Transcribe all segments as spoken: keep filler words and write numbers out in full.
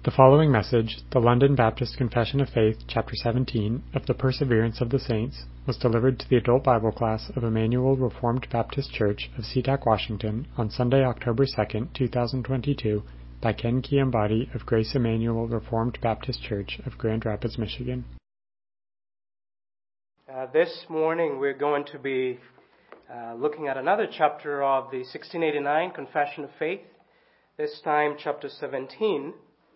The following message, the London Baptist Confession of Faith, Chapter seventeen, of the Perseverance of the Saints, was delivered to the adult Bible class of Emmanuel Reformed Baptist Church of SeaTac, Washington, on Sunday, October second, two thousand twenty-two, by Ken Kiambati of Grace Emmanuel Reformed Baptist Church of Grand Rapids, Michigan. Uh, this morning we're going to be uh, looking at another chapter of the sixteen eighty-nine Confession of Faith, this time chapter seventeen,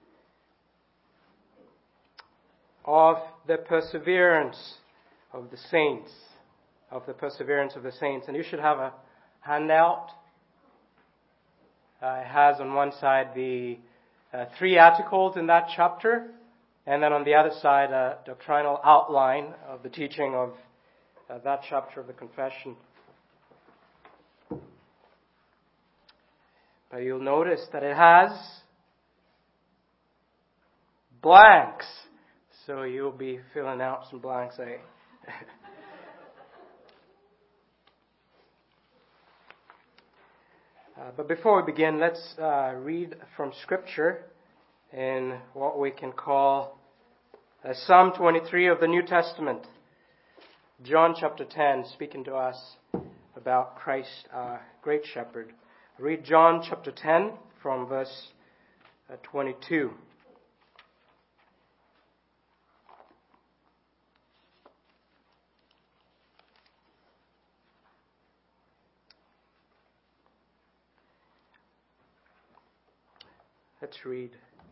of the perseverance of the saints, of the perseverance of the saints. And you should have a handout. Uh, it has on one side the uh, three articles in that chapter, and then on the other side a doctrinal outline of the teaching of uh, that chapter of the confession. But you'll notice that it has blanks. So you'll be filling out some blanks, eh? uh, but before we begin, let's uh, read from Scripture in what we can call uh, Psalm twenty-three of the New Testament. John chapter ten, speaking to us about Christ, our great shepherd. Read John chapter ten from verse uh, twenty-two. Let's read.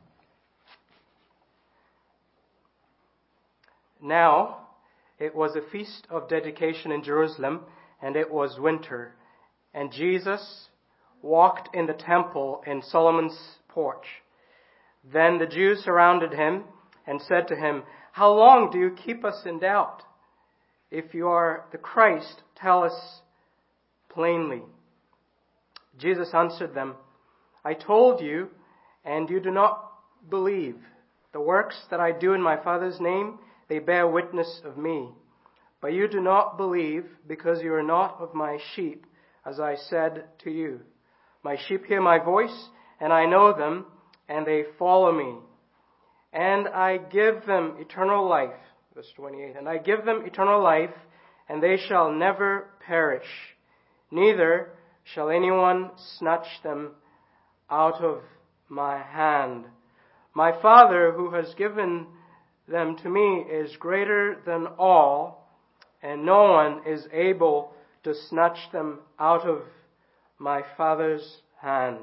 Now, it was a feast of dedication in Jerusalem, and it was winter. And Jesus walked in the temple in Solomon's porch. Then the Jews surrounded him and said to him, "How long do you keep us in doubt? If you are the Christ, tell us plainly." Jesus answered them, "I told you, and you do not believe. The works that I do in my Father's name, they bear witness of me. But you do not believe because you are not of my sheep, as I said to you. My sheep hear my voice, and I know them, and they follow me. And I give them eternal life." Verse twenty-eight. "And I give them eternal life, and they shall never perish. Neither shall anyone snatch them out of my hand. My Father who has given them to me is greater than all, and no one is able to snatch them out of my Father's hand.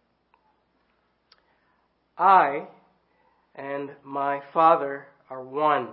I and my Father are one."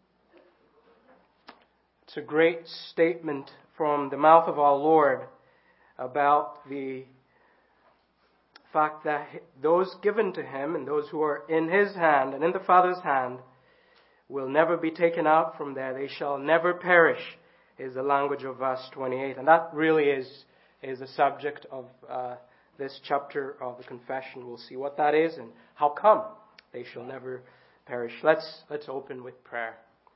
It's a great statement from the mouth of our Lord about the fact that those given to him and those who are in his hand and in the Father's hand will never be taken out from there. They shall never perish, is the language of verse twenty-eight. And that really is, is the subject of uh, this chapter of the confession. We'll see what that is and how come they shall never perish. Let's, let's open with prayer.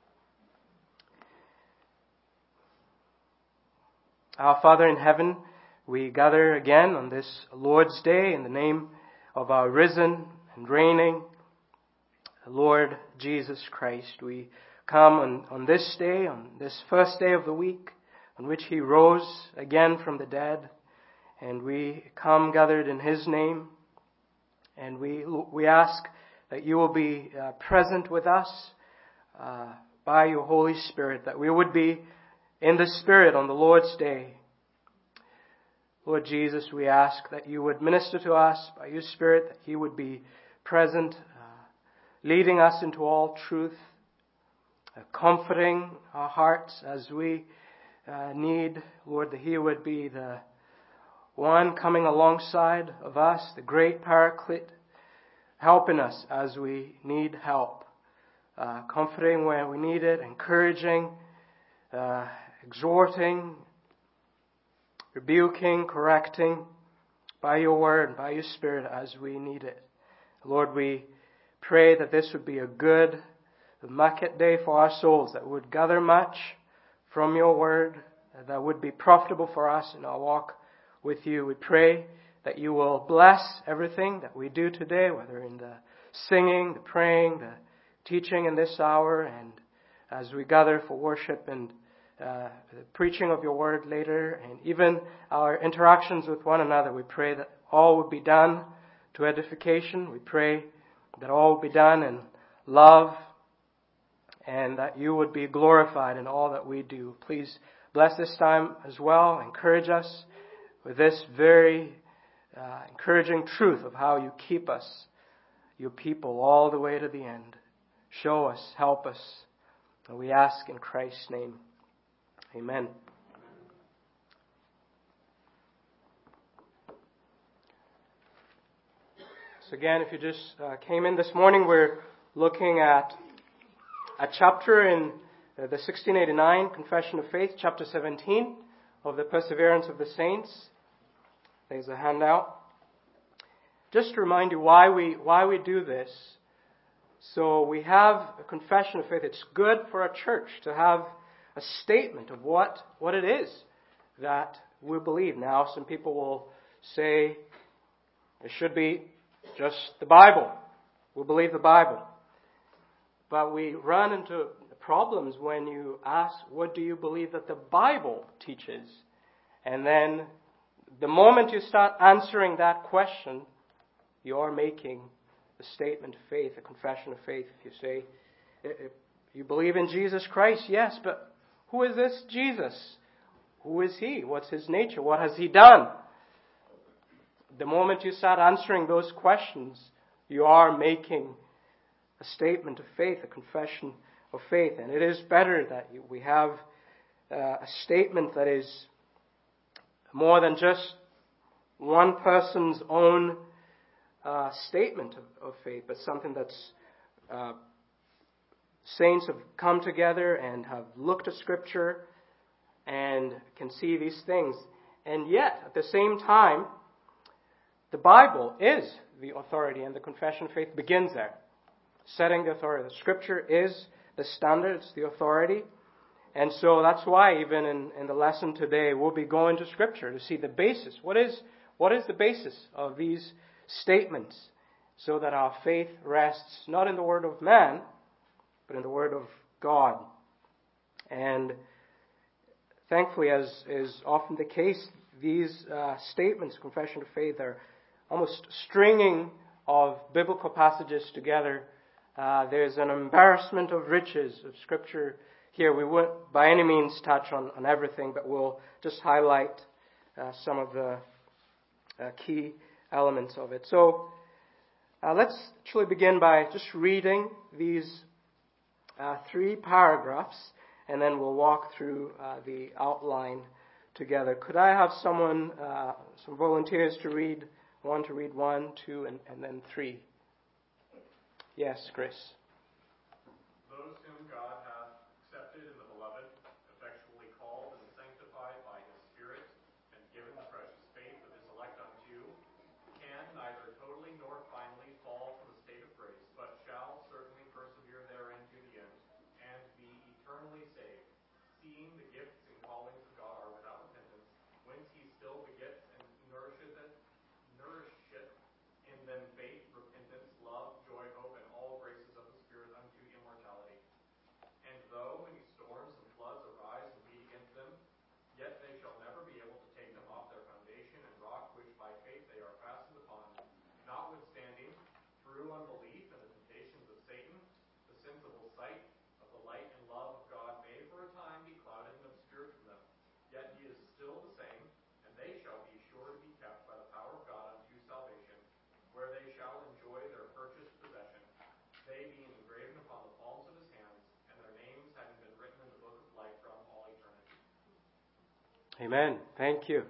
Our Father in heaven, we gather again on this Lord's Day in the name of our risen and reigning Lord Jesus Christ. We come on, on this day, on this first day of the week, on which He rose again from the dead, and we come gathered in His name, and we we ask that You will be uh, present with us uh, by Your Holy Spirit, that we would be in the Spirit on the Lord's Day. Lord Jesus, we ask that You would minister to us by Your Spirit, that He would be present, uh, leading us into all truth, uh, comforting our hearts as we uh, need, Lord, that He would be the one coming alongside of us, the great Paraclete, helping us as we need help, uh, comforting where we need it, encouraging, uh, exhorting, rebuking, correcting by Your Word, by Your Spirit as we need it. Lord, we pray that this would be a good market day for our souls, that would gather much from Your Word, that would be profitable for us in our walk with You. We pray that You will bless everything that we do today, whether in the singing, the praying, the teaching in this hour, and as we gather for worship and uh, the preaching of your word later, and even our interactions with one another, we pray that all would be done to edification. We pray that all would be done in love, and that you would be glorified in all that we do. Please bless this time as well. Encourage us with this very uh, encouraging truth of how you keep us, your people, all the way to the end. Show us, help us. And we ask in Christ's name. Amen. So again, if you just uh, came in this morning, we're looking at a chapter in uh, the sixteen eighty-nine Confession of Faith, chapter seventeen of the Perseverance of the Saints. There's a handout. Just to remind you why we why we do this. So we have a confession of faith. It's good for a church to have a statement of what, what it is that we believe. Now, some people will say it should be just the Bible. We believe the Bible. But we run into problems when you ask, what do you believe that the Bible teaches? And then the moment you start answering that question, you're making a statement of faith, a confession of faith. If you say, if you believe in Jesus Christ, yes, but who is this Jesus? Who is He? What's His nature? What has He done? The moment you start answering those questions, you are making a statement of faith, a confession of faith. And it is better that we have uh, a statement that is more than just one person's own uh, statement of, of faith, but something that's uh, saints have come together and have looked at Scripture and can see these things. And yet, at the same time, the Bible is the authority, and the confession of faith begins there. Setting the authority. The Scripture is the standard, it's the authority. And so that's why even in, in the lesson today, we'll be going to Scripture to see the basis. What is, what is the basis of these statements so that our faith rests not in the word of man, but in the word of God. And thankfully, as is often the case, these uh, statements, confession of faith, are almost stringing of biblical passages together. Uh, there's an embarrassment of riches of Scripture here. We won't by any means touch on, on everything, but we'll just highlight uh, some of the uh, key elements of it. So uh, let's actually begin by just reading these uh, three paragraphs, and then we'll walk through uh, the outline together. Could I have someone, uh, some volunteers to read one, to read one, two, and, and then three? Yes, Chris. Those whom God hath accepted in the Beloved, effectually called and sanctified by His Spirit, and given the precious faith of His elect unto, can neither totally nor finally fall from the state of grace, but shall certainly persevere therein to the end, and be eternally saved, seeing the gifts and callings of God are without repentance, whence He still begets and nourisheth it, nourisheth in them faith, repentance, love, joy, hope, and all graces of the Spirit unto immortality. And though many storms and floods arise and beat against them, yet they shall never be able to take them off their foundation and rock which by faith they are fastened upon. Notwithstanding, through unbelief and the temptations of Satan, the sensible sight of the light and love of God may for a time be clouded and obscured from them. Yet He is still the same, and they shall be sure to be kept by the power of God unto salvation, where they shall enjoy their purchased possession, they being engraven upon the palms of His hands, and their names having been written in the book of life from all eternity. Amen. Thank you.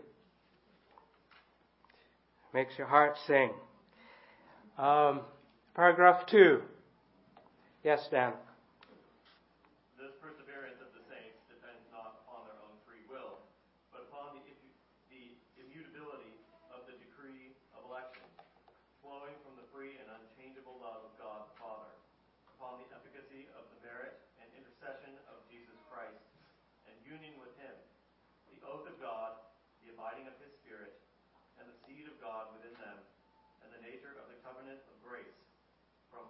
Makes your heart sing. Um, paragraph two. Yes, Dan. This perseverance of the saints depends not upon their own free will, but upon the, the immutability of the decree of election, flowing from the free and unchangeable love of God the Father, upon the efficacy of the merit and intercession of Jesus Christ, and union with Him, the oath of God, the abiding of His Spirit, and the seed of God within them, and the nature of the covenant of grace, from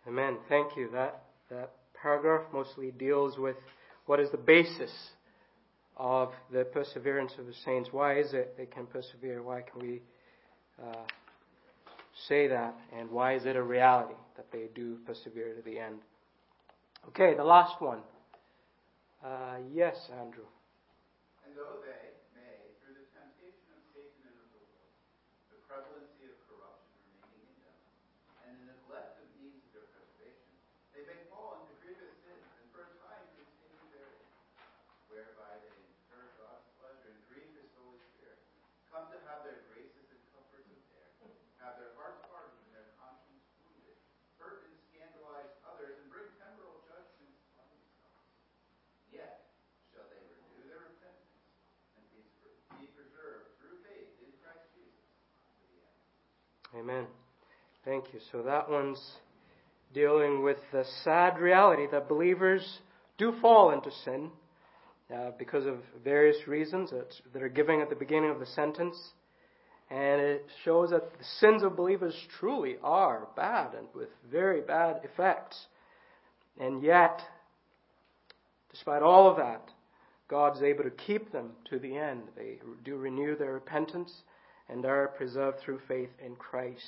Amen. Thank you. That that paragraph mostly deals with what is the basis of the perseverance of the saints. Why is it they can persevere? Why can we uh, say that? And why is it a reality that they do persevere to the end? Okay, the last one. Uh, yes, Andrew. And though they may, through the temptation of Satan and of the world, the prevalency of corruption remaining in them, and the neglect of means of their preservation, they may fall into grievous sins, and for a time continue therein, whereby they incur God's pleasure and grieve His Holy Spirit, come to have their graces and comforts impaired, have their hearts hardened and their conscience wounded, hurt and scandalize others, and bring temporal judgments on themselves. Yet shall they renew their repentance and be be preserved through faith in Christ Jesus to the end. Amen. Thank you. So that one's dealing with the sad reality that believers do fall into sin uh, because of various reasons that, that are given at the beginning of the sentence. And it shows that the sins of believers truly are bad and with very bad effects. And yet, despite all of that, God's able to keep them to the end. They do renew their repentance and are preserved through faith in Christ.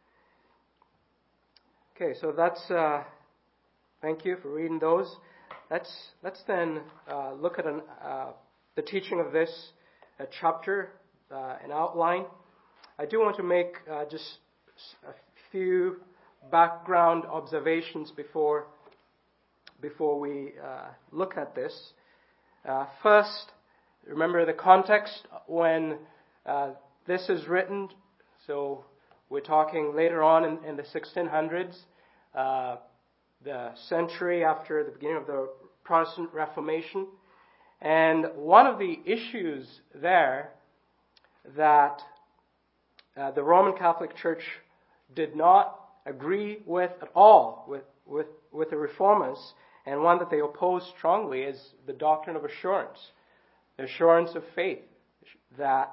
Okay, so that's, uh, thank you for reading those. Let's, let's then uh, look at an, uh, the teaching of this uh, chapter, uh, an outline. I do want to make uh, just a few background observations before, before we uh, look at this. Uh, first, remember the context when uh, this is written. So we're talking later on in, in the sixteen hundreds, uh, the century after the beginning of the Protestant Reformation. And one of the issues there that uh, the Roman Catholic Church did not agree with at all with, with, with the Reformers, and one that they oppose strongly, is the doctrine of assurance, the assurance of faith, that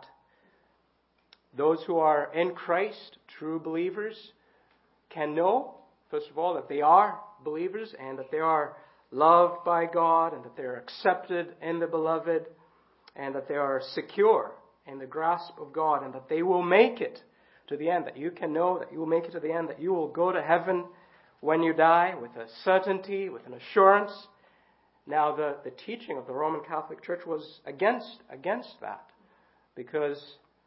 those who are in Christ, true believers, can know, first of all, that they are believers and that they are loved by God and that they are accepted in the beloved and that they are secure in the grasp of God and that they will make it to the end, that you can know that you will make it to the end, that you will go to heaven when you die with a certainty, with an assurance. Now, the, the teaching of the Roman Catholic Church was against against that, because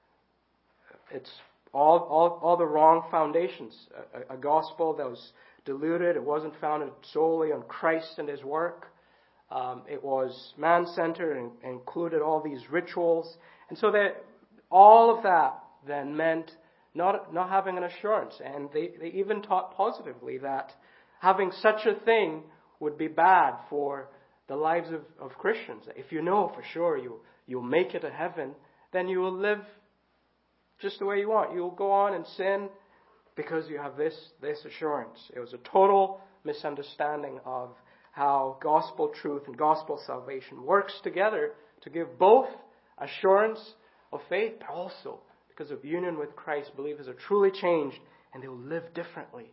it's all all, all the wrong foundations. A, a gospel that was diluted. It wasn't founded solely on Christ and His work. Um, it was man-centered and, and included all these rituals. And so that all of that then meant not not having an assurance. And they, they even taught positively that having such a thing would be bad for the lives of, of Christians. If you know for sure you, you'll make it to heaven, then you will live just the way you want. You'll go on and sin because you have this, this assurance. It was a total misunderstanding of how gospel truth and gospel salvation works together to give both assurance of faith, but also because of union with Christ, believers are truly changed and they will live differently.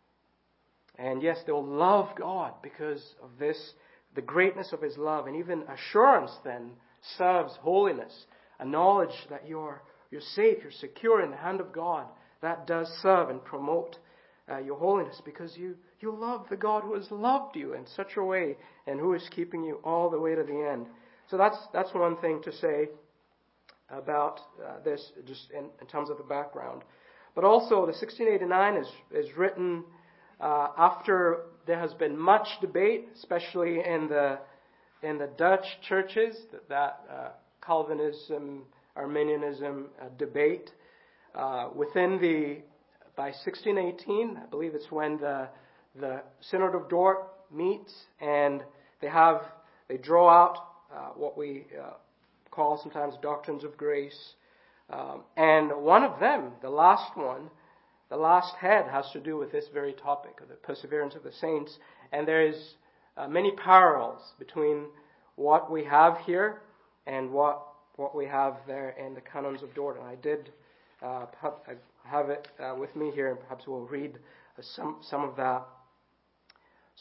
And yes, they will love God because of this, the greatness of His love. And even assurance then serves holiness. A knowledge that you're, you're safe, you're secure in the hand of God. That does serve and promote uh, your holiness because you, you love the God who has loved you in such a way and who is keeping you all the way to the end. So that's that's one thing to say about uh, this, just in, in terms of the background. But also, the sixteen eighty-nine is, is written uh, after there has been much debate, especially in the in the Dutch churches, that, that uh, Calvinism, Arminianism uh, debate. Uh, within the, by sixteen eighteen, I believe it's when the the Synod of Dort meets, and they have, they draw out uh, what we uh, call sometimes doctrines of grace. Um, and one of them, the last one, the last head has to do with this very topic of the perseverance of the saints. And there is uh, many parallels between what we have here and what what we have there in the Canons of Dort. And I did uh, I have it uh, with me here, and perhaps we'll read uh, some some of that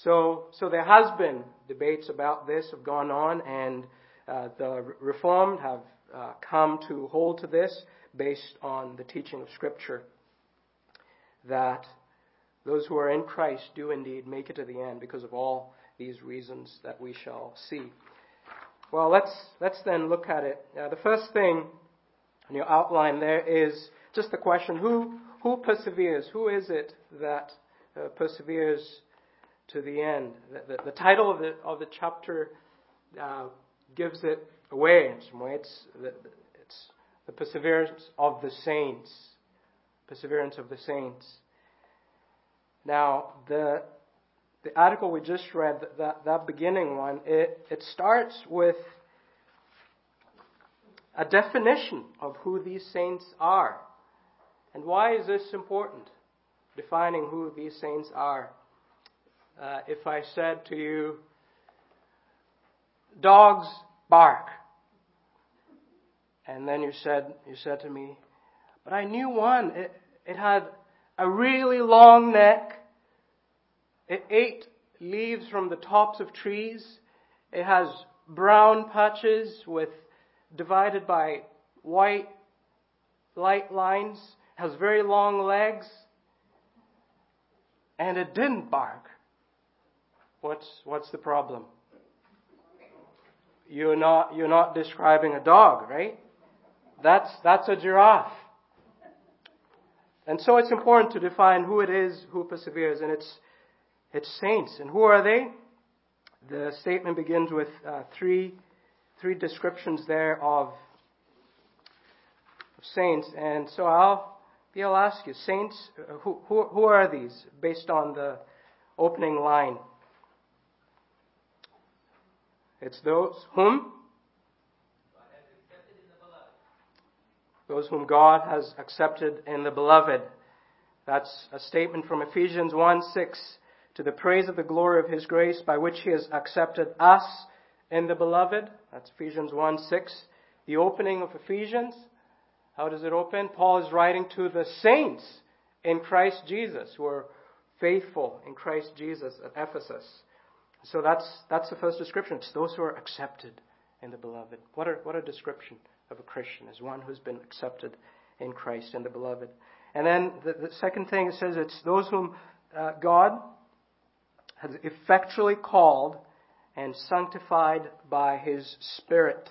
So, so there has been debates about this have gone on, and uh, the Reformed have uh, come to hold to this based on the teaching of Scripture, that those who are in Christ do indeed make it to the end because of all these reasons that we shall see. Well, let's let's then look at it. Uh, the first thing on your outline there is just the question: who who perseveres? Who is it that uh, perseveres to the end? The, the, the title of the of the chapter uh, gives it away in some way. It's the, it's the perseverance of the saints. Perseverance of the saints. Now, the the article we just read, that that beginning one, it it starts with a definition of who these saints are. And why is this important? Defining who these saints are. Uh, if I said to you, dogs bark, and then you said you said to me, but I knew one. It it had a really long neck. It ate leaves from the tops of trees. It has brown patches with divided by white light lines. It has very long legs. And it didn't bark. What's what's the problem? You're not you're not describing a dog, right? That's that's a giraffe. And so it's important to define who it is who perseveres, and it's it's saints. And who are they? The statement begins with uh, three three descriptions there of, of saints. And so I'll I'll ask you, saints, uh, who, who who are these based on the opening line? It's those whom Those whom God has accepted in the beloved. That's a statement from Ephesians one six. To the praise of the glory of His grace by which He has accepted us in the beloved. That's Ephesians one six. The opening of Ephesians. How does it open? Paul is writing to the saints in Christ Jesus who are faithful in Christ Jesus at Ephesus. So that's that's the first description. It's those who are accepted in the beloved. What a, what a description of a Christian, as one who's been accepted in Christ and the beloved. And then the, the second thing, it says it's those whom uh, God has effectually called and sanctified by His Spirit.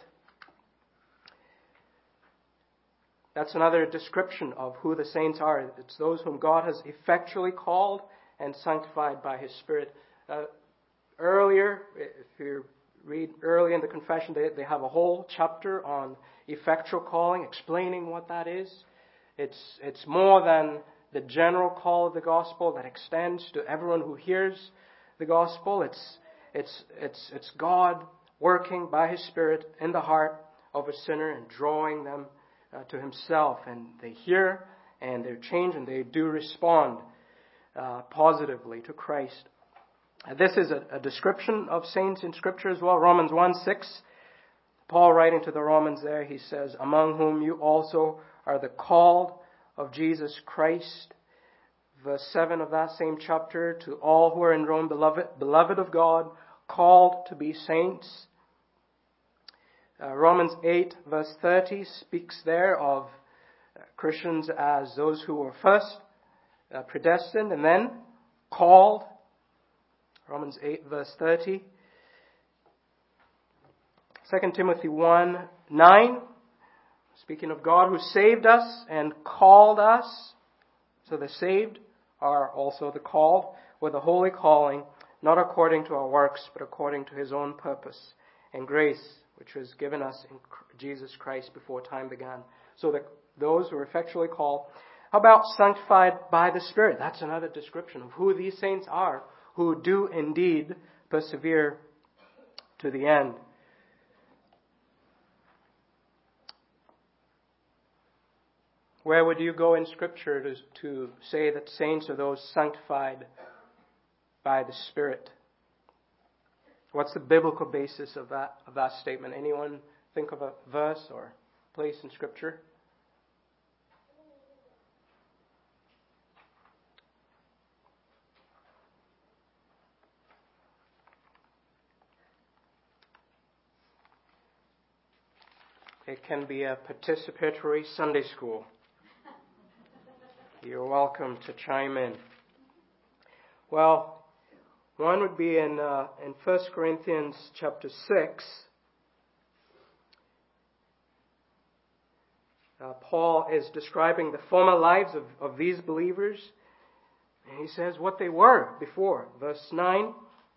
That's another description of who the saints are. It's those whom God has effectually called and sanctified by His Spirit. Uh, earlier, if you read early in the confession, they, they have a whole chapter on effectual calling, explaining what that is. It's it's more than the general call of the gospel that extends to everyone who hears the gospel. It's it's it's it's God working by His Spirit in the heart of a sinner and drawing them uh, to Himself, and they hear and they're changed and they do respond uh, positively to Christ. Uh, this is a, a description of saints in Scripture as well. Romans one six. Paul, writing to the Romans there, he says, among whom you also are the called of Jesus Christ. Verse seven of that same chapter, to all who are in Rome, beloved, beloved of God, called to be saints. Uh, Romans eight, verse thirty, speaks there of uh, Christians as those who were first uh, predestined and then called. Romans eight, verse thirty. Second Timothy one nine, speaking of God who saved us and called us. So the saved are also the called with a holy calling, not according to our works, but according to His own purpose and grace, which was given us in Jesus Christ before time began. So that those who are effectually called. How about sanctified by the Spirit? That's another description of who these saints are, who do indeed persevere to the end. Where would you go in Scripture to, to say that saints are those sanctified by the Spirit? What's the biblical basis of that of that statement? Anyone think of a verse or place in Scripture? it can be a participatory Sunday school. You're welcome to chime in. Well, one would be in uh, in First Corinthians chapter six. Uh, Paul is describing the former lives of, of these believers. And he says what they were before. Verse nine.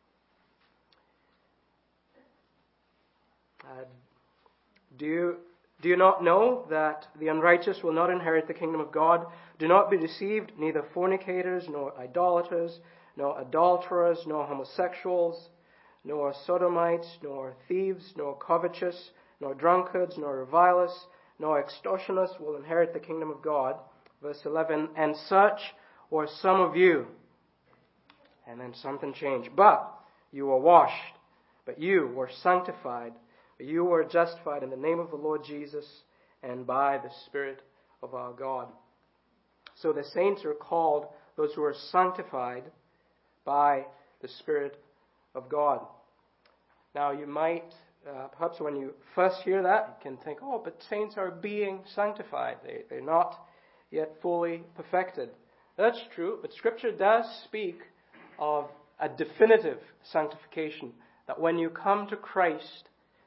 Uh, do you, do you not know that the unrighteous will not inherit the kingdom of God? Do not be deceived, neither fornicators, nor idolaters, nor adulterers, nor homosexuals, nor sodomites, nor thieves, nor covetous, nor drunkards, nor revilers, nor extortioners will inherit the kingdom of God. Verse eleven, and such were some of you. And then something changed. But you were washed, but you were sanctified, but you were justified in the name of the Lord Jesus and by the Spirit of our God. So the saints are called those who are sanctified by the Spirit of God. Now you might, uh, perhaps when you first hear that, you can think, oh, but saints are being sanctified. They, they're not yet fully perfected. That's true, but Scripture does speak of a definitive sanctification, that when you come to Christ,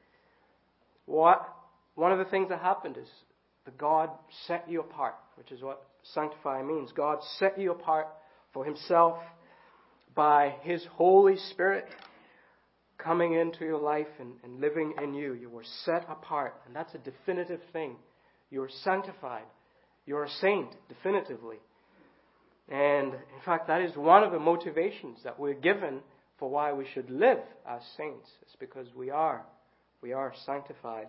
what one of the things that happened is that God set you apart, which is what sanctify means. God set you apart for Himself by His Holy Spirit coming into your life and, and living in you. You were set apart, and that's a definitive thing. You are sanctified. You're a saint, definitively. And in fact, that is one of the motivations that we're given for why we should live as saints. It's because we are. We are sanctified.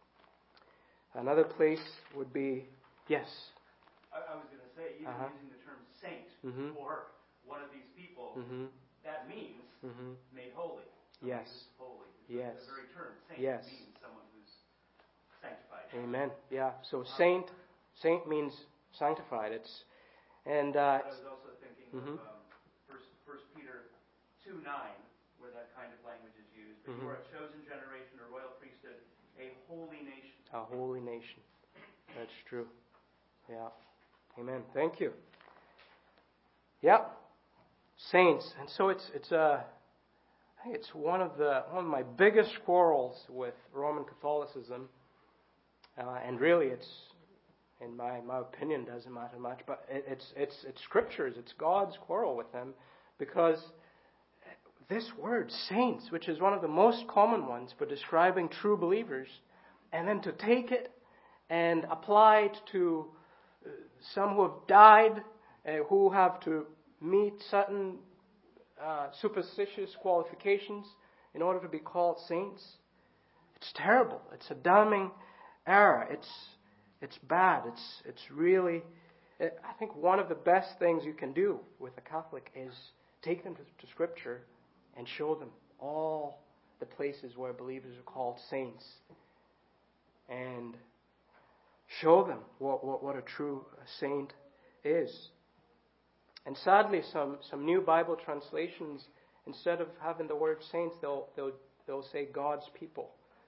Another place would be, yes? I, I was going to say, even uh-huh. using the term saint mm-hmm. for one of these people, mm-hmm. that means mm-hmm. made holy. Yes. Holy. Yes. The very term saint yes. means someone who's sanctified. Amen. Yeah. So saint, saint means sanctified. It's and uh, I was also thinking mm-hmm. of um, First, First Peter two nine, where that kind of language is used. But mm-hmm. you are a chosen generation, a royal priesthood, a holy nation. A holy nation. That's true. Yeah. Amen. Thank you. Yeah. Saints, and so it's it's a. Uh, I think it's one of the one of my biggest quarrels with Roman Catholicism, uh, and really, it's in my my opinion doesn't matter much. But it, it's it's it's Scriptures. It's God's quarrel with them, because this word saints, which is one of the most common ones for describing true believers, and then to take it and apply it to some who have died, uh, who have to meet certain Uh, superstitious qualifications in order to be called saints. It's terrible. It's a damning error. It's it's bad. It's it's really. It, I think one of the best things you can do with a Catholic is take them to, to Scripture and show them all the places where believers are called saints, and show them what what, what a true saint is. And sadly, some, some new Bible translations, instead of having the word saints, they'll they'll they'll say God's people.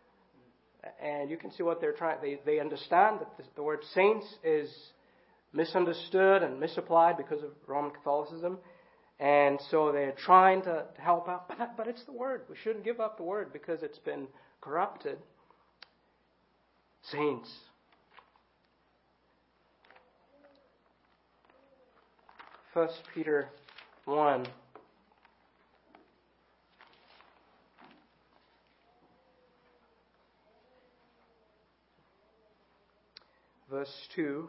And you can see what they're trying. They they understand that the, the word saints is misunderstood and misapplied because of Roman Catholicism, and so they're trying to, to help out. But but it's the word. We shouldn't give up the word because it's been corrupted. Saints. First Peter one. Verse two.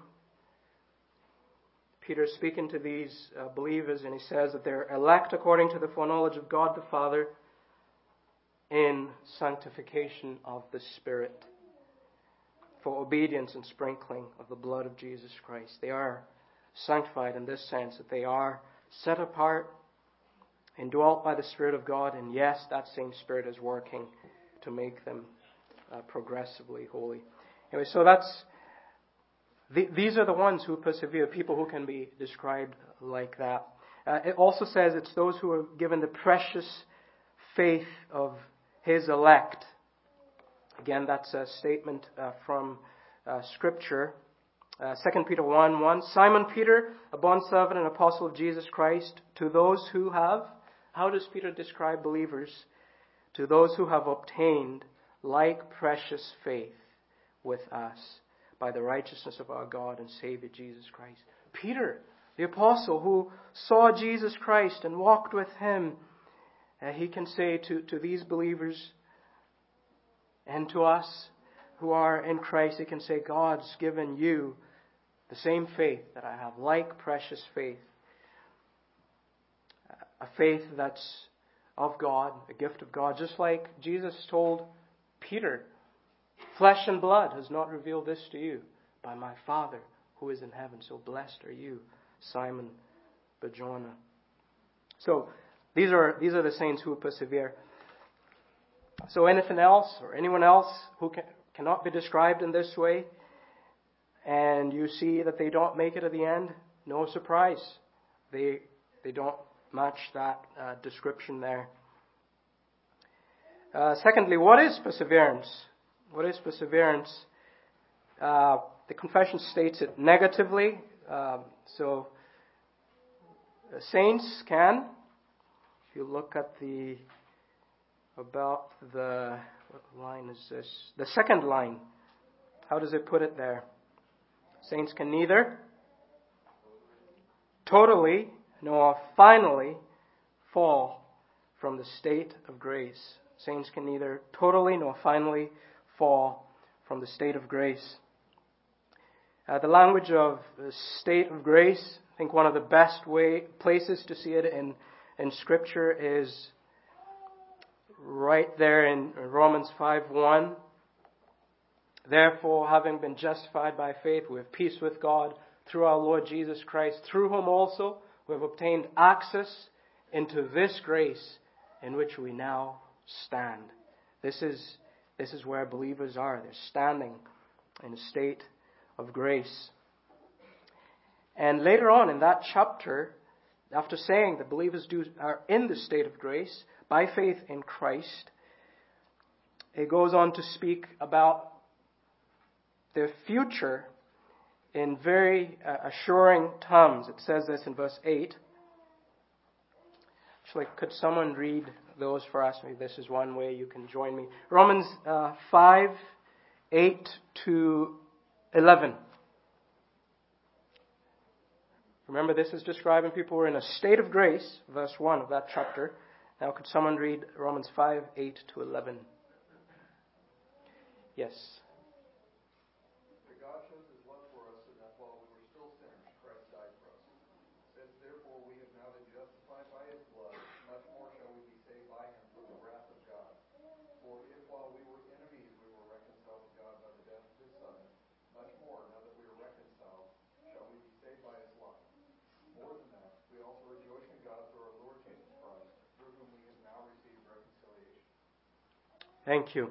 Peter speaking to these uh, believers, and he says that they're elect according to the foreknowledge of God the Father in sanctification of the Spirit, for obedience and sprinkling of the blood of Jesus Christ. They are sanctified in this sense, that they are set apart, indwelt by the Spirit of God, and yes, that same Spirit is working to make them uh, progressively holy. Anyway, so that's the, these are the ones who persevere, people who can be described like that. Uh, it also says it's those who are given the precious faith of His elect. Again, that's a statement uh, from uh, Scripture. Uh, Second Peter one one, Simon Peter, a bondservant and apostle of Jesus Christ, to those who have, how does Peter describe believers? To those who have obtained like precious faith with us by the righteousness of our God and Savior Jesus Christ. Peter, the apostle who saw Jesus Christ and walked with Him, uh, he can say to, to these believers and to us who are in Christ, he can say, God's given you the same faith that I have, like precious faith. A faith that's of God, a gift of God. Just like Jesus told Peter, flesh and blood has not revealed this to you, by my Father who is in heaven. So blessed are you, Simon Barjona. So these are these are the saints who persevere. So anything else or anyone else who can, cannot be described in this way, and you see that they don't make it at the end, no surprise. They they don't match that uh, description there. Uh, secondly, what is perseverance? What is perseverance? Uh, the confession states it negatively. Um, so uh, saints can, if you look at the about the what line is this? The second line. How does it put it there? Saints can neither totally nor finally fall from the state of grace. Saints can neither totally nor finally fall from the state of grace. Uh, the language of the state of grace, I think one of the best way places to see it in, in Scripture is right there in Romans five one. Therefore, having been justified by faith, we have peace with God through our Lord Jesus Christ, through whom also we have obtained access into this grace in which we now stand. This is, this is where believers are. They're standing in a state of grace. And later on in that chapter, after saying that believers do, are in the state of grace by faith in Christ, it goes on to speak about their future in very uh, assuring terms. It says this in verse eight. Actually, could someone read those for us? Maybe this is one way you can join me. Romans uh, five, eight to eleven. Remember, this is describing people who are in a state of grace, verse one of that chapter. Now, could someone read Romans five, eight to eleven? Yes. Thank you.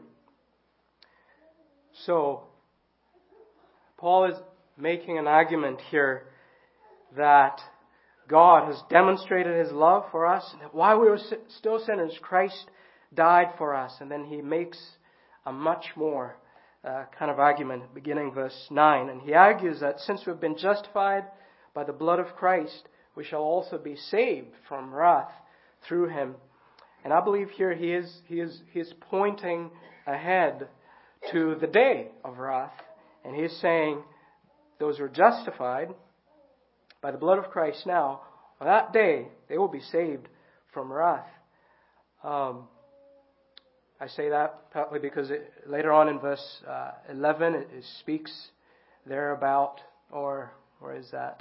So, Paul is making an argument here that God has demonstrated His love for us, and that while we were still sinners, Christ died for us. And then he makes a much more uh, kind of argument, beginning verse nine. And he argues that since we've been justified by the blood of Christ, we shall also be saved from wrath through Him. And I believe here he is he is he is pointing ahead to the day of wrath, and he's saying those who are justified by the blood of Christ now, on that day they will be saved from wrath. Um, I say that partly because it, later on in verse uh, eleven it, it speaks there about, or where is that?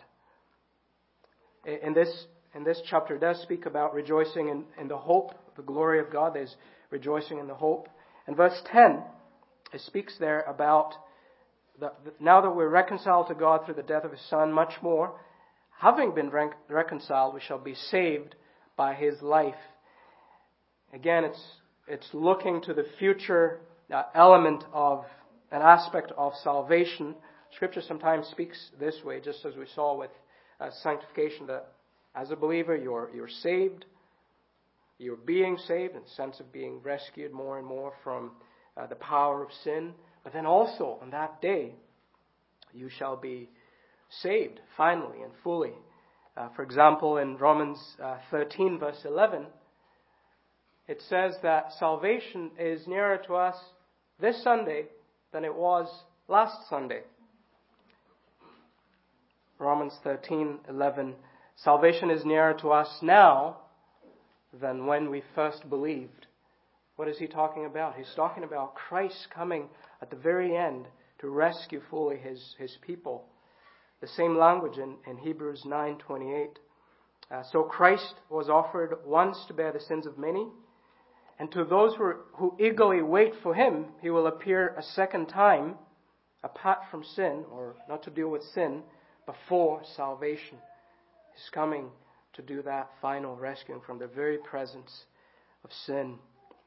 In this in this chapter, it does speak about rejoicing in, in the hope, the glory of God. There's rejoicing in the hope. In verse ten, it speaks there about the, the, now that we're reconciled to God through the death of His Son, much more, having been re- reconciled, we shall be saved by His life. Again, it's it's looking to the future uh, element of an aspect of salvation. Scripture sometimes speaks this way, just as we saw with uh, sanctification, that as a believer you're you're saved, you're being saved in the sense of being rescued more and more from uh, the power of sin. But then also on that day, you shall be saved finally and fully. Uh, for example, in Romans uh, thirteen, verse eleven, it says that salvation is nearer to us this Sunday than it was last Sunday. Romans thirteen eleven, salvation is nearer to us now than when we first believed. What is he talking about? He's talking about Christ coming at the very end to rescue fully his, his people. The same language in, in Hebrews nine twenty-eight. Uh, so Christ was offered once to bear the sins of many, and to those who, who eagerly wait for him, he will appear a second time, apart from sin, or not to deal with sin, before salvation. He's coming to do that final rescuing from the very presence of sin.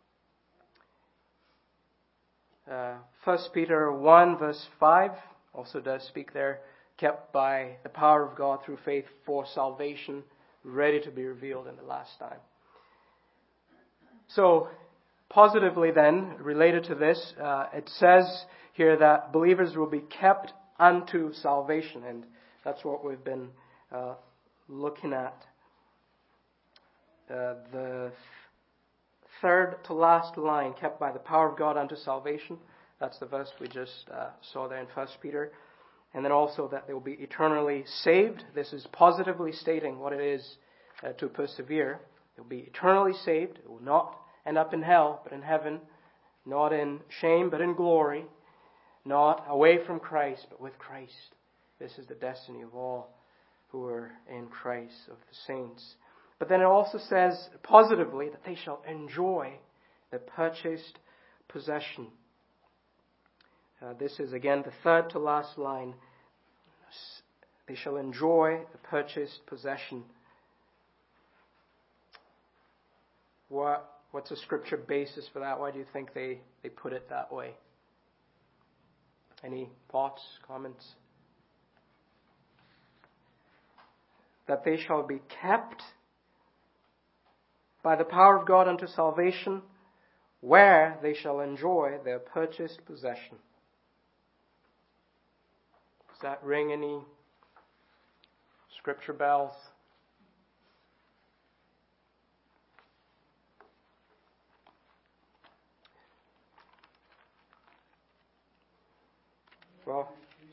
Uh, First Peter one verse five also does speak there, kept by the power of God through faith for salvation, ready to be revealed in the last time. So, positively then, related to this, uh, it says here that believers will be kept unto salvation, and that's what we've been uh, looking at. Uh, the third to last line, kept by the power of God unto salvation. That's the verse we just uh, saw there in First Peter. And then also that they will be eternally saved. This is positively stating what it is uh, to persevere. They will be eternally saved. It will not end up in hell, but in heaven. Not in shame, but in glory. Not away from Christ, but with Christ. This is the destiny of all who are in Christ, of the saints. But then it also says positively that they shall enjoy the purchased possession. Uh, this is again the third to last line. They shall enjoy the purchased possession. What what's a scripture basis for that? Why do you think they, they put it that way? Any thoughts, comments? That they shall be kept by the power of God unto salvation, where they shall enjoy their purchased possession. Does that ring any scripture bells? Well,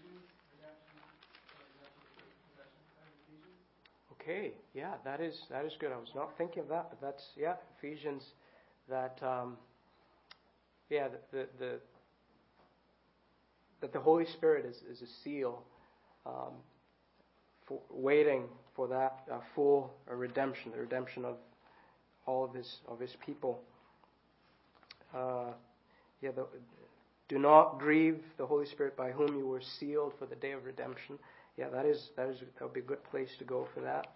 okay, yeah, that is that is good. I was not thinking of that, but that's yeah, Ephesians. That um, yeah, the, the the that the Holy Spirit is is a seal, um, for waiting for that uh, full uh, redemption, the redemption of all of his of his people. Uh, yeah, the, do not grieve the Holy Spirit by whom you were sealed for the day of redemption. Yeah, that is that is that would be a good place to go for that.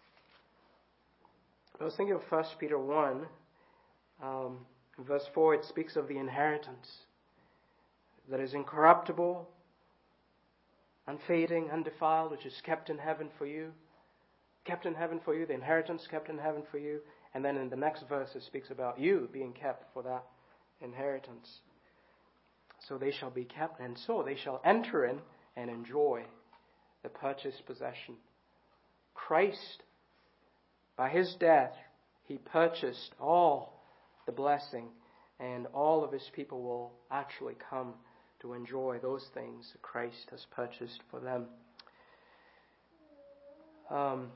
I was thinking of First Peter one, um, in verse four. It speaks of the inheritance that is incorruptible, unfading, undefiled, which is kept in heaven for you. Kept in heaven for you, the inheritance kept in heaven for you. And then in the next verse it speaks about you being kept for that inheritance. So they shall be kept, and so they shall enter in and enjoy the purchased possession. Christ, by his death, he purchased all the blessing, and all of his people will actually come to enjoy those things that Christ has purchased for them. Um,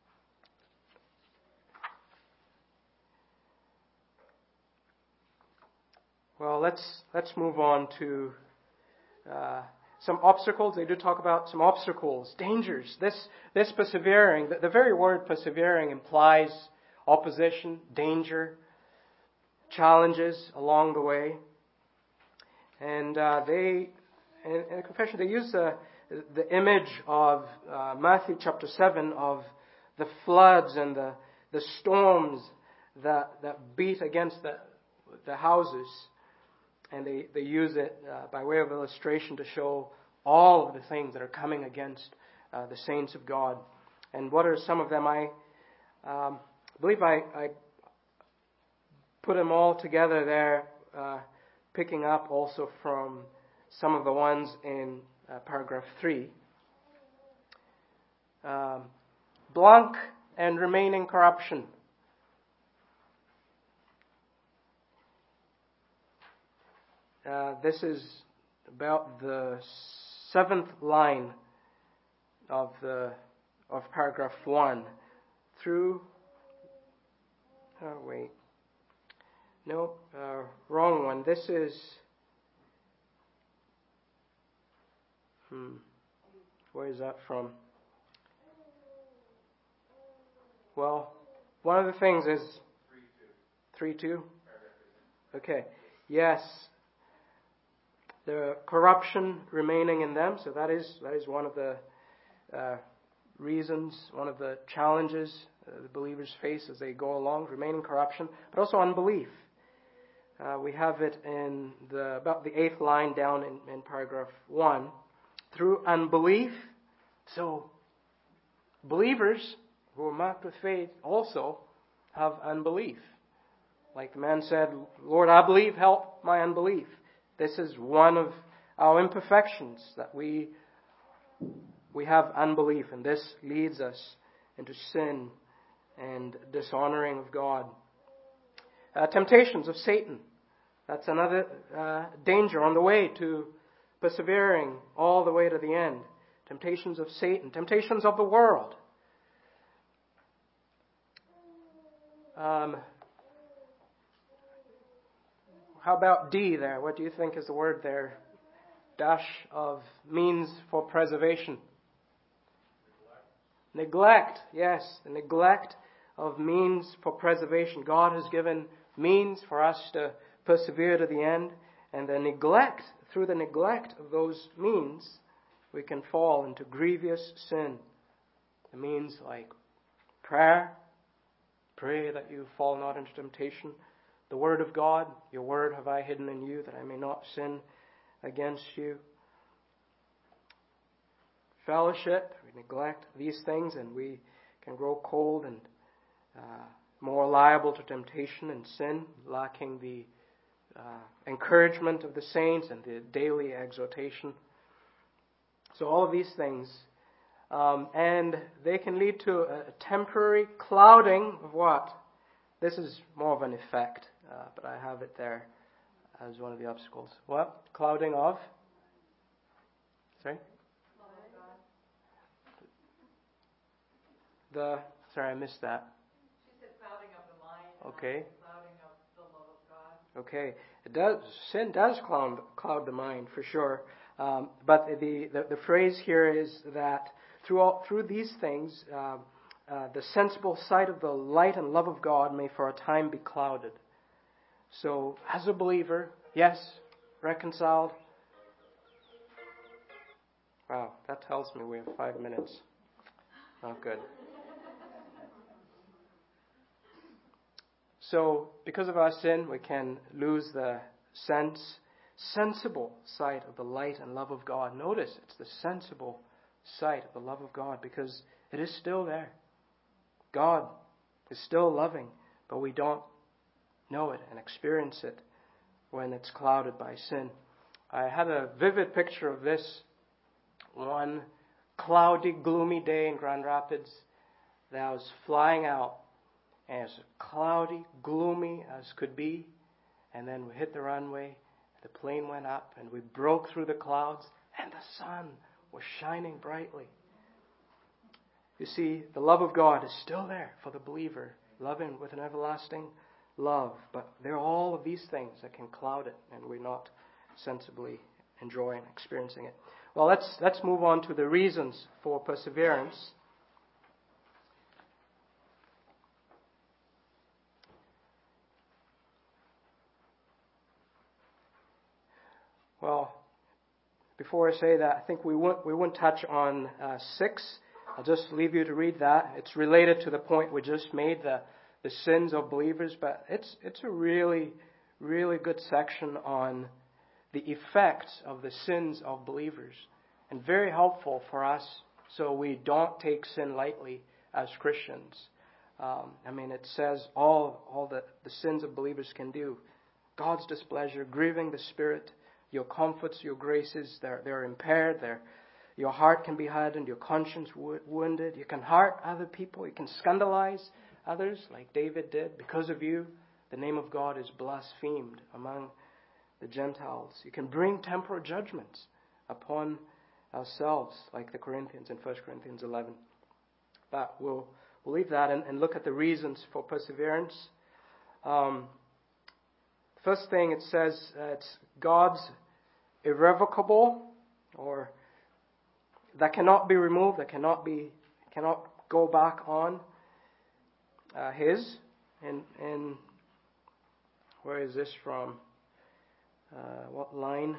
well, let's let's move on to uh, some obstacles. They do talk about some obstacles, dangers. This this persevering, the, the very word persevering implies opposition, danger, challenges along the way. And uh, they, in, in the confession, they use the, the image of uh, Matthew chapter seven of the floods and the, the storms that, that beat against the, the houses. And they, they use it uh, by way of illustration to show all of the things that are coming against uh, the saints of God. And what are some of them? I um, believe I, I put them all together there. Uh, picking up also from some of the ones in uh, paragraph three. Um, blank and remaining corruption. Uh, this is about the seventh line of the of paragraph one through. Oh wait, no, uh, wrong one. This is. Hmm, where is that from? Well, one of the things is three two. Okay, yes. The corruption remaining in them, so that is that is one of the uh, reasons, one of the challenges uh, the believers face as they go along, remaining corruption, but also unbelief. Uh, we have it in the about the eighth line down in, in paragraph one. Through unbelief, so believers who are marked with faith also have unbelief. Like the man said, Lord, I believe, help my unbelief. This is one of our imperfections, that we we have unbelief, and this leads us into sin and dishonoring of God. Uh, temptations of Satan. That's another uh, danger on the way to persevering all the way to the end. Temptations of Satan. Temptations of the world. Um, How about D there? What do you think is the word there? Dash of means for preservation. Neglect. Neglect. Yes, the neglect of means for preservation. God has given means for us to persevere to the end, and the neglect, through the neglect of those means, we can fall into grievous sin. The means like prayer, pray that you fall not into temptation. The Word of God, your Word have I hidden in you that I may not sin against you. Fellowship, we neglect these things and we can grow cold and uh, more liable to temptation and sin, lacking the uh, encouragement of the saints and the daily exhortation. So all of these things, um, and they can lead to a temporary clouding of what? This is more of an effect. Uh, but I have it there as one of the obstacles. What? Clouding of? Sorry? The, sorry, I missed that. She said clouding of the mind. Okay. Clouding of the love of God. Okay. It does, sin does cloud, cloud the mind, for sure. Um, but the, the, the phrase here is that through, all, through these things, uh, uh, the sensible sight of the light and love of God may for a time be clouded. So, as a believer, yes, reconciled. Wow, that tells me we have five minutes. Not good. So, because of our sin, we can lose the sense, sensible sight of the light and love of God. Notice, it's the sensible sight of the love of God, because it is still there. God is still loving, but we don't know it and experience it when it's clouded by sin. I had a vivid picture of this one cloudy, gloomy day in Grand Rapids that I was flying out, and it's cloudy, gloomy as could be, and then we hit the runway, the plane went up, and we broke through the clouds, and the sun was shining brightly. You see, the love of God is still there for the believer, loving with an everlasting love, but there are all of these things that can cloud it, and we're not sensibly enjoying experiencing it. Well, let's let's move on to the reasons for perseverance. Well, before I say that, I think we won't we won't touch on uh, six. I'll just leave you to read that. It's related to the point we just made, the the sins of believers, but it's it's a really, really good section on the effects of the sins of believers, and very helpful for us so we don't take sin lightly as Christians. Um, I mean, it says all all that the sins of believers can do. God's displeasure, grieving the Spirit. Your comforts, your graces, they're, they're impaired. They're, your heart can be hardened, your conscience wo- wounded. You can hurt other people. You can scandalize others like David did. Because of you, the name of God is blasphemed among the Gentiles. You can bring temporal judgments upon ourselves like the Corinthians in First Corinthians eleven. But we'll, we'll leave that and, and look at the reasons for perseverance. Um, first thing it says, uh, it's God's irrevocable, or that cannot be removed, that cannot be, cannot go back on uh, His. And, and where is this from? Uh, what line?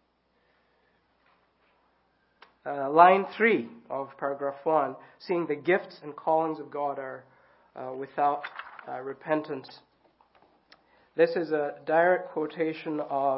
Uh, line three of paragraph one, seeing the gifts and callings of God are uh, without uh, repentance. This is a direct quotation of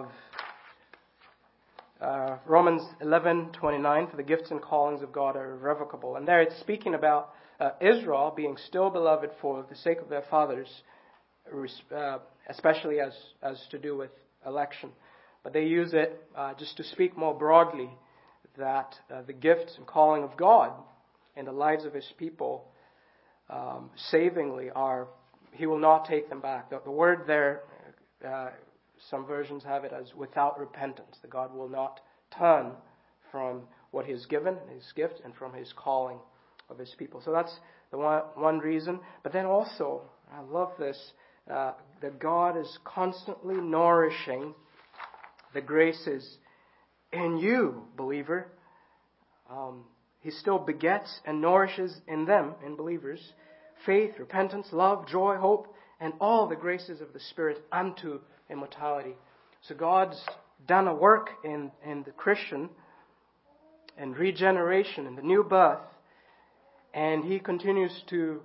uh, Romans eleven twenty-nine, for the gifts and callings of God are irrevocable. And there it's speaking about uh, Israel being still beloved for the sake of their fathers, uh, especially as, as to do with election. But they use it uh, just to speak more broadly that uh, the gifts and calling of God in the lives of His people um, savingly are, He will not take them back. The, the word there, uh, some versions have it as without repentance. That God will not turn from what He has given, His gift, and from His calling of His people. So that's the one, one reason. But then also, I love this, uh, that God is constantly nourishing the graces in you, believer. Um, he still begets and nourishes in them, in believers, faith, repentance, love, joy, hope, and all the graces of the Spirit unto immortality. So God's done a work in, in the Christian, in regeneration, in the new birth, and He continues to,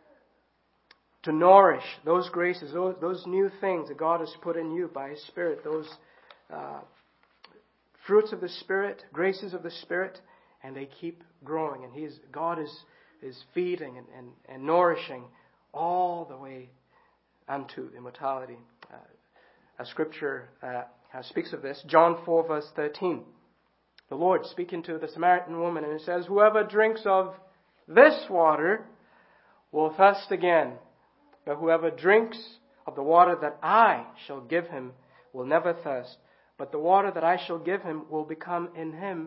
to nourish those graces, those, those new things that God has put in you by His Spirit, those uh, fruits of the Spirit, graces of the Spirit, and they keep growing. And He's God is is feeding and, and, and nourishing all the way unto immortality. Uh, a scripture uh, speaks of this. John four verse thirteen. The Lord speaking to the Samaritan woman, and it says, "Whoever drinks of this water will thirst again. But whoever drinks of the water that I shall give him will never thirst. But the water that I shall give him will become in him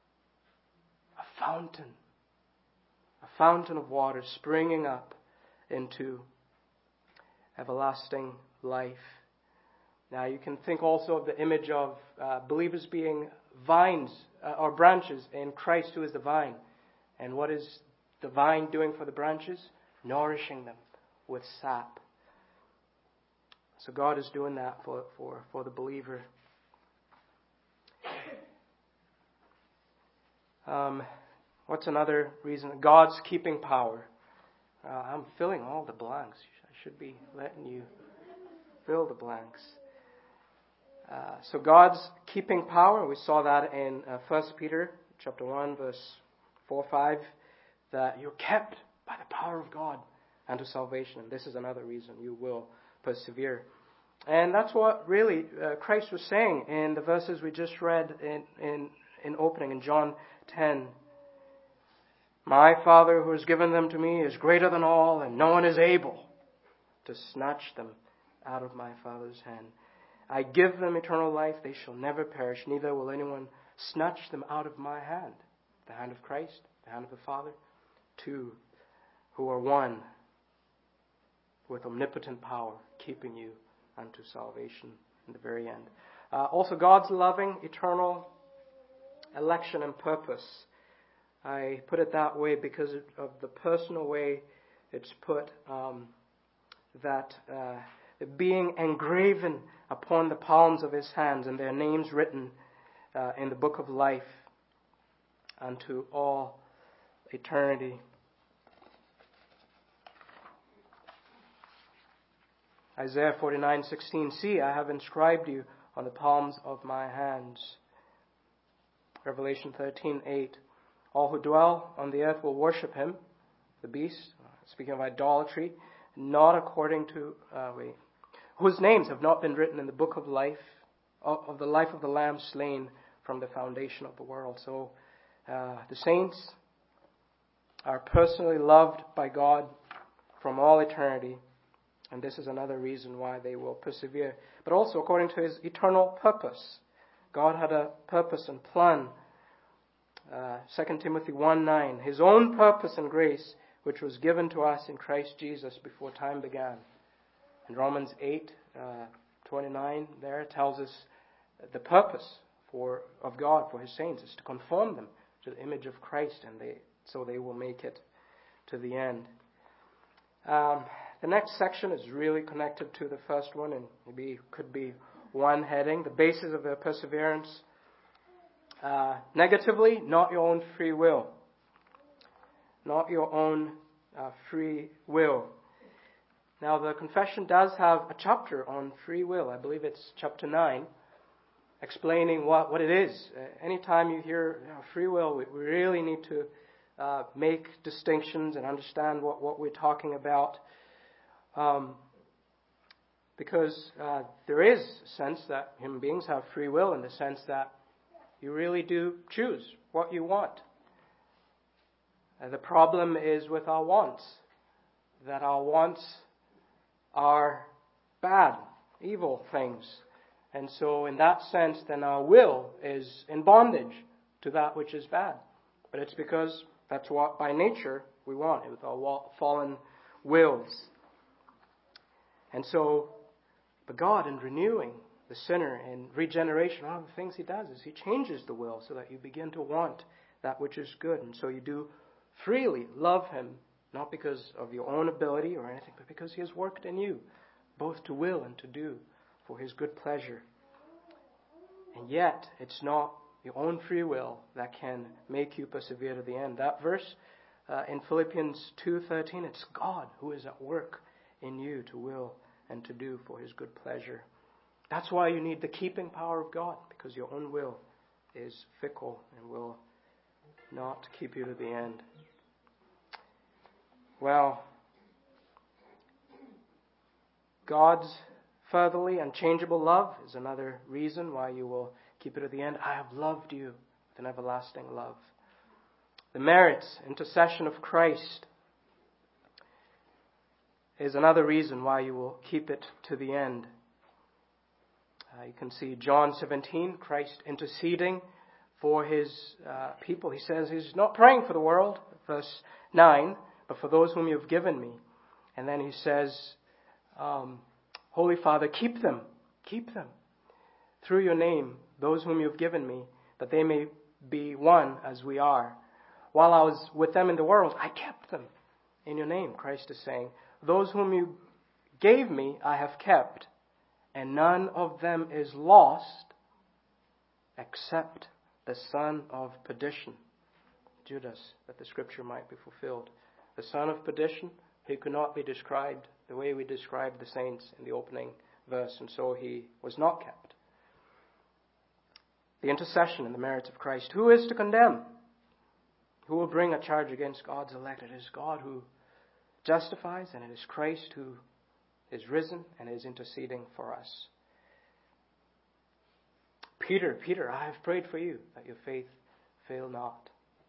a fountain. A fountain of water springing up into everlasting life." Now you can think also of the image of uh, believers being vines uh, or branches in Christ, who is the vine. And what is the vine doing for the branches? Nourishing them with sap. So God is doing that for, for, for the believer. Um, what's another reason? God's keeping power. Uh, I'm filling all the blanks. I should be letting you fill the blanks. Uh, so God's keeping power. We saw that in uh, First Peter chapter one, verse four, five, that you're kept by the power of God unto salvation. And this is another reason you will persevere. And that's what really uh, Christ was saying in the verses we just read in, in, in opening in John ten. "My Father who has given them to me is greater than all, and no one is able to snatch them out of my Father's hand. I give them eternal life, they shall never perish, neither will anyone snatch them out of my hand." The hand of Christ, the hand of the Father, two who are one with omnipotent power, keeping you unto salvation in the very end. Uh, also God's loving, eternal election and purpose. I put it that way because of the personal way it's put, um, that uh, being engraven upon the palms of His hands and their names written uh, in the book of life unto all eternity. Isaiah forty-nine sixteen, "See, I have inscribed you on the palms of my hands." Revelation thirteen eight, "All who dwell on the earth will worship him," the beast, speaking of idolatry, "not according to, uh, wait, whose names have not been written in the book of life, of the life of the Lamb slain from the foundation of the world. So uh, the saints are personally loved by God from all eternity, and this is another reason why they will persevere. But also according to His eternal purpose. God had a purpose and plan. Uh, Second Timothy one nine, His own purpose and grace, which was given to us in Christ Jesus before time began. And Romans eight uh, twenty-nine there tells us the purpose for of God for His saints is to conform them to the image of Christ, and they so they will make it to the end. Um, the next section is really connected to the first one, and maybe could be one heading: the basis of their perseverance. Uh, negatively, not your own free will. Not your own uh, free will. Now, the confession does have a chapter on free will. I believe it's chapter nine, explaining what, what it is. Uh, anytime you hear you know, free will, we, we really need to uh, make distinctions and understand what, what we're talking about. Um, because uh, there is a sense that human beings have free will in the sense that you really do choose what you want. Uh, the problem is with our wants, that our wants are bad, evil things. And so in that sense, then our will is in bondage to that which is bad. But it's because that's what by nature we want, with our fallen wills. And so, but God in renewing the sinner and regeneration, one of the things He does is He changes the will so that you begin to want that which is good. And so you do freely love Him, not because of your own ability or anything, but because He has worked in you, both to will and to do for His good pleasure. And yet, it's not your own free will that can make you persevere to the end. That verse uh, in Philippians two thirteen, it's God who is at work in you to will and to do for His good pleasure. That's why you need the keeping power of God, because your own will is fickle and will not keep you to the end. Well, God's furtherly unchangeable love is another reason why you will keep it to the end. I have loved you with an everlasting love. The merits, intercession of Christ is another reason why you will keep it to the end. Uh, you can see John seventeen, Christ interceding for His uh, people. He says He's not praying for the world, verse nine, but for those whom you have given me. And then He says, um, Holy Father, keep them, keep them through your name, those whom you have given me, that they may be one as we are. While I was with them in the world, I kept them in your name, Christ is saying. Those whom you gave me, I have kept, and none of them is lost except the son of perdition, Judas, that the scripture might be fulfilled. The son of perdition, he could not be described the way we described the saints in the opening verse, and so he was not kept. The intercession and the merits of Christ. Who is to condemn? Who will bring a charge against God's elect? It is God who justifies, and it is Christ who is risen and is interceding for us. Peter, Peter, I have prayed for you that your faith fail not.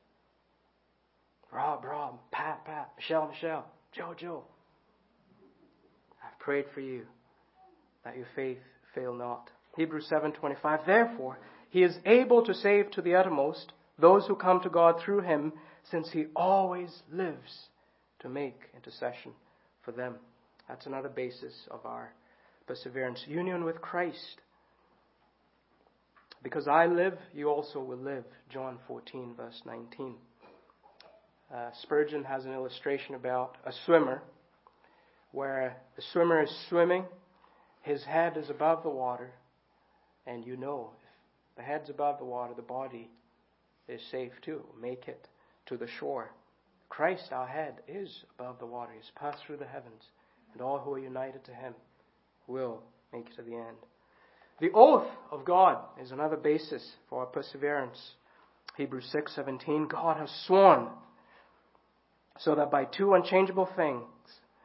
Rob, Rob, Pat, Pat, Michelle, Michelle, Joe, Joe. I've prayed for you that your faith fail not. Hebrews seven twenty-five. Therefore, He is able to save to the uttermost those who come to God through Him, since He always lives to make intercession for them. That's another basis of our perseverance. Union with Christ. Because I live, you also will live. John fourteen, verse nineteen. Uh, Spurgeon has an illustration about a swimmer, where the swimmer is swimming, his head is above the water, and you know, if the head's above the water, the body is safe too. Make it to the shore. Christ, our head, is above the water. He's passed through the heavens, and all who are united to Him will make it to the end. The oath of God is another basis for our perseverance. Hebrews six seventeen, God has sworn, so that by two unchangeable things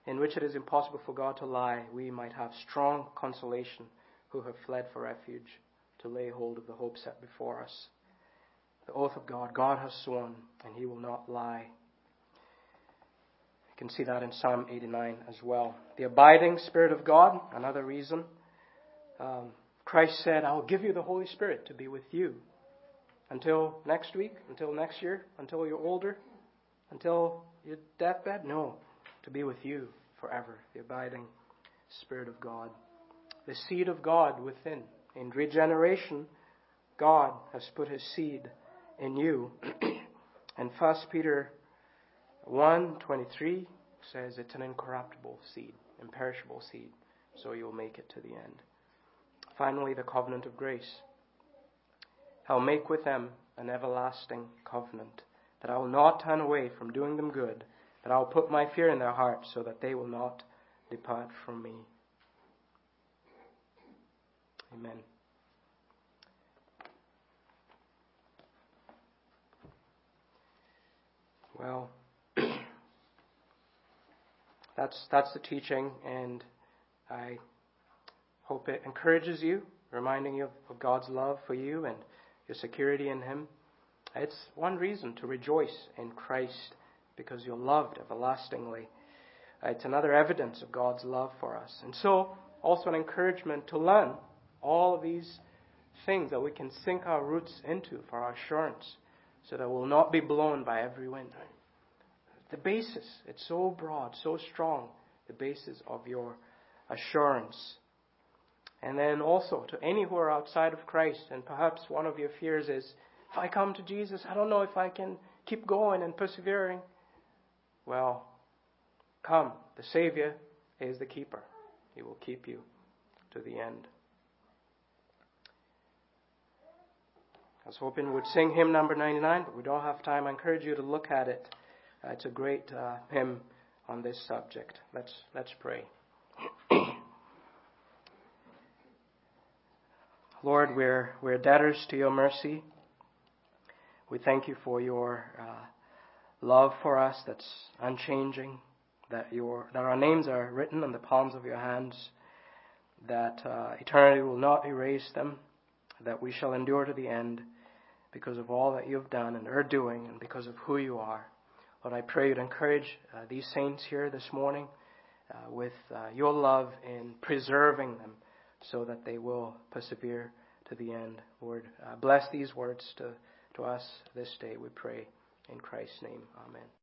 in which it is impossible for God to lie, we might have strong consolation who have fled for refuge to lay hold of the hope set before us. The oath of God, God has sworn, and he will not lie. You can see that in Psalm eighty-nine as well. The abiding Spirit of God, another reason. Um, Christ said, I will give you the Holy Spirit to be with you until next week, until next year, until you're older, until your deathbed. No, to be with you forever, the abiding Spirit of God. The seed of God within. In regeneration, God has put his seed in you. And First Peter one twenty-three says it's an incorruptible seed, imperishable seed, so you'll make it to the end. Finally, the covenant of grace. I'll make with them an everlasting covenant, that I will not turn away from doing them good, that I will put my fear in their hearts so that they will not depart from me. Amen. Well, that's that's the teaching, and I hope it encourages you, reminding you of, of God's love for you and your security in him. It's one reason to rejoice in Christ, because you're loved everlastingly. It's another evidence of God's love for us. And so, also an encouragement to learn all of these things that we can sink our roots into for our assurance, so that we'll not be blown by every wind. The basis, it's so broad, so strong, the basis of your assurance. And then also to any who are outside of Christ, and perhaps one of your fears is, if I come to Jesus, I don't know if I can keep going and persevering. Well, come. The Savior is the keeper. He will keep you to the end. I was hoping we'd sing hymn number ninety-nine, but we don't have time. I encourage you to look at it. Uh, it's a great uh, hymn on this subject. Let's let's pray. Lord, we're we're debtors to your mercy. We thank you for your uh, love for us that's unchanging, that your that our names are written in the palms of your hands, that uh, eternity will not erase them, that we shall endure to the end because of all that you have done and are doing, and because of who you are. Lord, I pray you'd encourage uh, these saints here this morning uh, with uh, your love in preserving them so that they will persevere to the end. Lord, uh, bless these words to, to us this day, we pray. In Christ's name, amen.